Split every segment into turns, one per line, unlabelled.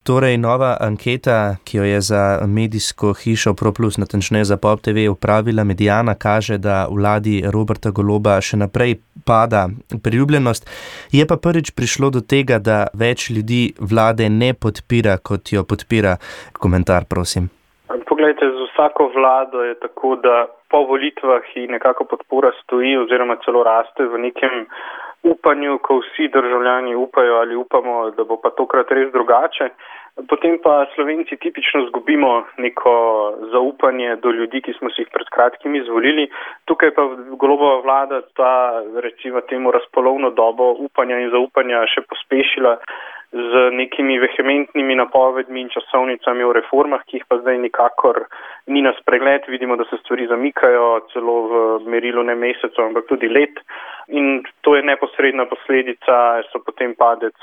Torej, nova anketa, ki jo je za medijsko hišo ProPlus, natančneje za Pop TV, upravila Mediana, kaže, da vladi Roberta Goloba še naprej pada priljubljenost. Je pa prvič prišlo do tega, da več ljudi vlade ne podpira, kot jo podpira. Komentar, prosim.
Poglejte, z vsako vlado je tako, da po volitvah ji nekako podpora stoji oziroma celo raste v nekem upanju, ko vsi državljani upajo ali upamo, da bo pa tokrat res drugače. Potem pa Slovenci tipično izgubimo neko zaupanje do ljudi, ki smo si jih pred kratkim izvolili. Tukaj pa Golobova vlada ta, recimo temu, razpolovno dobo upanja in zaupanja še pospešila z nekimi vehementnimi napovedmi in časovnicami o reformah, ki jih pa zdaj nikakor ni na spregled. Vidimo, da se stvari zamikajo celo v merilu ne mesecev, ampak tudi let. In to je neposredna posledica, so potem padec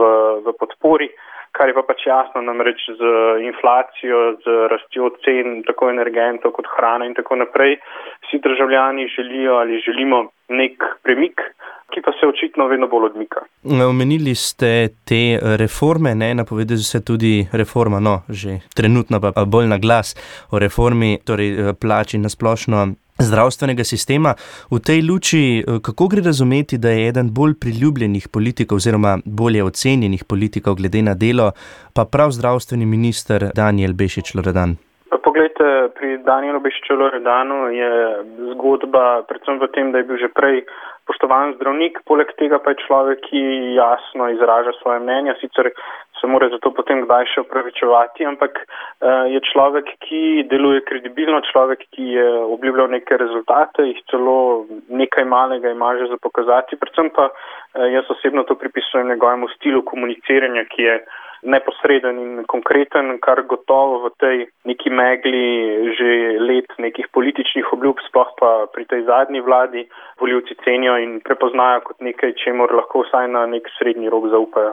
v podpori, kar je pa pač jasno, namreč z inflacijo, z rastjo cen, tako energentov kot hrane in tako naprej. Vsi državljani želijo ali želimo nek premik, ki pa se očitno vedno bolj odmika.
Omenili ste te reforme, napoveduje se tudi reforma, že trenutno pa bolj na glas o reformi, torej plači na splošno zdravstvenega sistema. V tej luči, kako gre razumeti, da je eden bolj priljubljenih politikov oziroma bolje ocenjenih politikov glede na delo, pa prav zdravstveni minister Danijel Bešič Loredan?
Poglejte, pri Danijelu Bešiču Loredanu je zgodba predvsem v tem, da je bil že prej spoštovan zdravnik, poleg tega pa je človek, ki jasno izraža svoje mnenja, sicer se mora zato potem kdaj še opravičevati, ampak je človek, ki deluje kredibilno, človek, ki je obljubljal neke rezultate, jih celo nekaj malega ima že za pokazati, predvsem pa jaz osebno to pripisujem njegovemu stilu komuniciranja, ki je neposreden in konkreten, kar gotovo v tej neki megli že let nekih političnih obljub, sploh pa pri tej zadnji vladi, volivci cenijo in prepoznajo kot nekaj, čemur lahko vsaj na nek srednji rok zaupajo.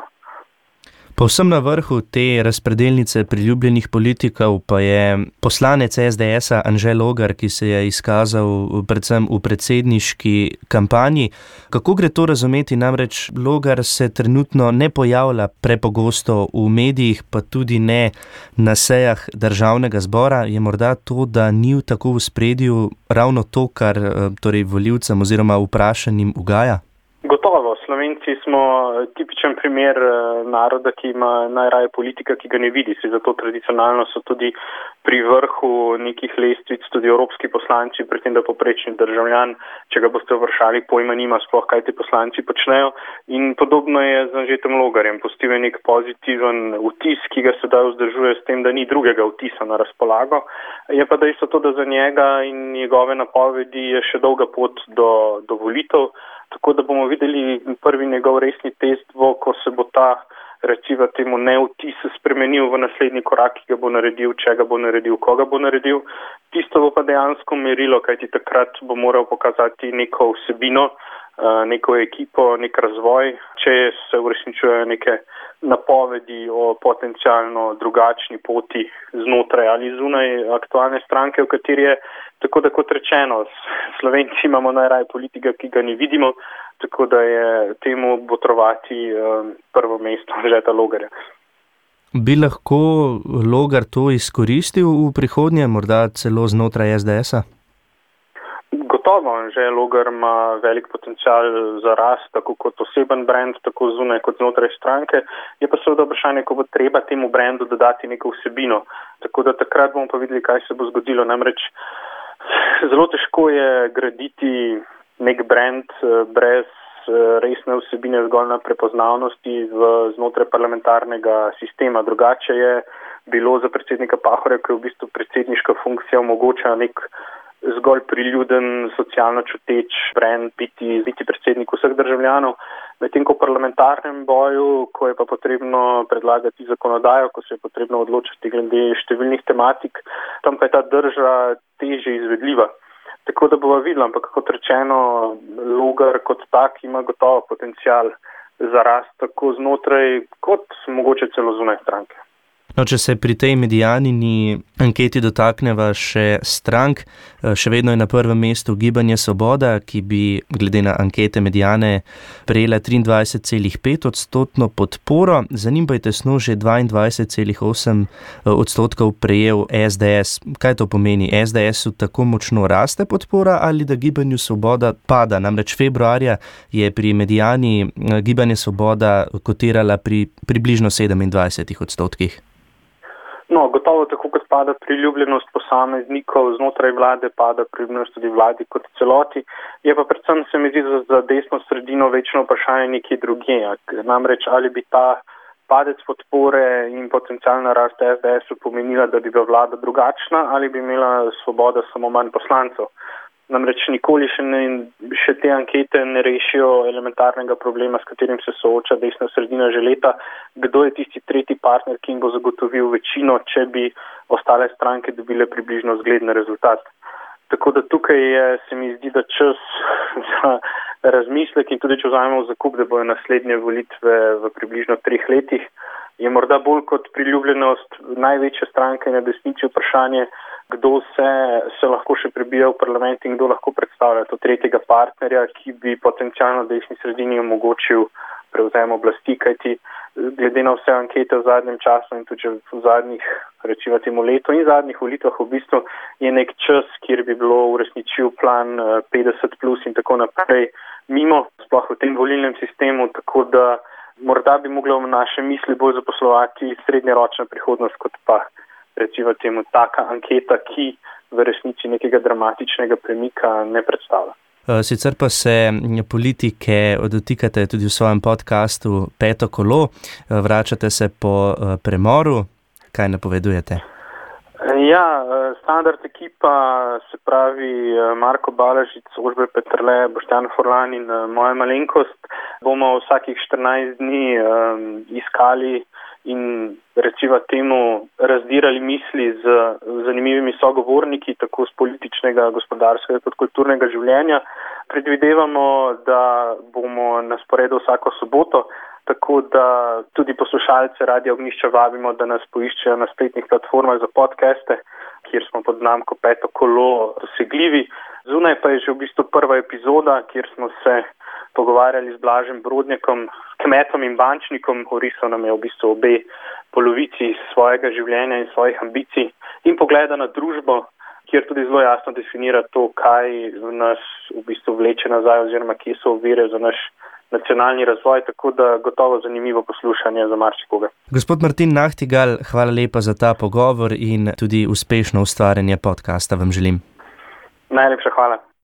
Povsem na vrhu te razpredelnice priljubljenih politikov pa je poslanec SDS-a Anže Logar, ki se je izkazal predvsem v predsedniški kampanji. Kako gre to razumeti? Namreč Logar se trenutno ne pojavlja prepogosto v medijih, pa tudi ne na sejah Državnega zbora. Je morda to, da ni tako v ospredju ravno to, kar torej volivcem oziroma vprašanim ugaja?
Gotovo, Slovenci smo tipičen primer naroda, ki ima najraje politika, ki ga ne vidi. Zato tradicionalno so tudi pri vrhu nekih lestvic tudi evropski poslanci, pri tem, da povprečni državljan, če ga boste vprašali, pojma nima sploh, kaj ti poslanci počnejo. In podobno je z Anžetom Logarjem. Pustil je nek pozitiven vtis, ki ga sedaj vzdržuje s tem, da ni drugega vtisa na razpolago. Je pa dejstvo to, da za njega in njegove napovedi je še dolga pot do volitev. Tako da bomo videli prvi njegov resni test, ko se bo ta, recimo temu, nevtis spremenil v naslednji korak, ki ga bo naredil, če ga bo naredil, koga bo naredil. Tisto bo pa dejansko merilo, kajti takrat bo moral pokazati neko vsebino, neko ekipo, nek razvoj, če se uresničujejo neke napovedi o potencialno drugačni poti znotraj ali zunaj aktualne stranke, v kateri je, tako da kot rečeno, Slovenci imamo najraje politika, ki ga ne vidimo, tako da je temu botrovati prvo mesto Anžeta Logarja.
Bi lahko Logar to izkoristil v prihodnje, morda celo znotraj SDS-a?
Gotovo, Anže Logar ima velik potencial za rast, tako kot oseben brand, tako zunaj kot znotraj stranke. Je pa seveda vprašanje, ko bo treba temu brandu dodati neko vsebino. Tako da takrat bomo pa videli, kaj se bo zgodilo. Namreč zelo težko je graditi nek brand brez resne vsebine zgolj na prepoznavnosti znotraj parlamentarnega sistema. Drugače je bilo za predsednika Pahorja, ki je v bistvu predsedniška funkcija omogoča nek zgolj priljuden, socialno čuteč brand biti predsednik vseh državljanov. Medtem ko v parlamentarnem boju, ko je pa potrebno predlagati zakonodajo, ko se je potrebno odločiti glede številnih tematik, tam pa je ta drža težje izvedljiva. Tako da bova videla, ampak kot rečeno, Logar kot tak ima gotovo potencial za rast tako znotraj kot mogoče celo zunaj stranke.
No, če se pri tej Medianini anketi dotakneva še strank, še vedno je na prvem mestu Gibanje Svoboda, ki bi glede na ankete Mediane prejela 23,5% podporo, za njim pa je tesno že 22,8% prejel SDS. Kaj to pomeni? SDS-u tako močno raste podpora ali da Gibanju Svoboda pada? Namreč februarja je pri Mediani Gibanje Svoboda kotirala pri približno 27%.
No, gotovo tako kot pada priljubljenost posameznikov znotraj vlade, pada priljubljenost tudi vladi kot celoti, je pa predvsem se mi zdi za desno sredino večno vprašanje nekje drugje. Namreč ali bi ta padec podpore in potencialna rast SDS-u pomenila, da bi bila vlada drugačna ali bi imela Svoboda samo manj poslancev. Namreč nikoli še te ankete ne rešijo elementarnega problema, s katerim se sooča desna sredina že leta, kdo je tisti tretji partner, ki jim bo zagotovil večino, če bi ostale stranke dobile približno zgleden rezultat. Tako da tukaj se mi zdi, da čas za razmislek in tudi če vzamemo v zakup, da bojo naslednje volitve v približno 3 letih, je morda bolj kot priljubljenost največje stranke na desnici vprašanje, kdo se lahko še prebija v parlament in kdo lahko predstavlja to tretjega partnerja, ki bi potencialno desni sredini omogočil prevzem oblasti, kajti glede na vse ankete v zadnjem času in tudi v zadnjih, recimo temu letu in zadnjih volitvah v bistvu je nek čas, kjer bi bilo uresničil plan 50+ in tako naprej mimo, sploh v tem volilnem sistemu, tako da morda bi moglo v naše misli bolj zaposlovati srednjeročna prihodnost kot pa recimo temu taka anketa, ki v resnici nekega dramatičnega premika ne predstavlja.
Sicer pa se politike dotikate tudi v svojem podcastu Peto kolo, vračate se po premoru, kaj napovedujete?
Ja, standard ekipa, se pravi Marko Balažic, Ožbe Peterle, Boštjan Forlan in moja malenkost, bomo vsakih 14 dni iskali in recimo temu razdirali misli z zanimivimi sogovorniki, tako z političnega, gospodarskega kot kulturnega življenja. Predvidevamo, da bomo na sporedu vsako soboto, tako da tudi poslušalce Radia Ognjišče vabimo, da nas poiščejo na spletnih platformah za podcaste, kjer smo pod znamko Peto kolo dosegljivi. Zunaj pa je že v bistvu prva epizoda, kjer smo se pogovarjali z Blažem Brodnjakom, kmetom in bančnikom, orisal nam je v bistvu obe polovici svojega življenja in svojih ambicij in pogleda na družbo, kjer tudi zelo jasno definira to, kaj nas v bistvu vleče nazaj oziroma kje so ovire za naš nacionalni razvoj, tako da gotovo zanimivo poslušanje za marsikoga.
Gospod Martin Nahtigal, hvala lepa za ta pogovor in tudi uspešno ustvarjanje podcasta vam želim.
Najlepša hvala.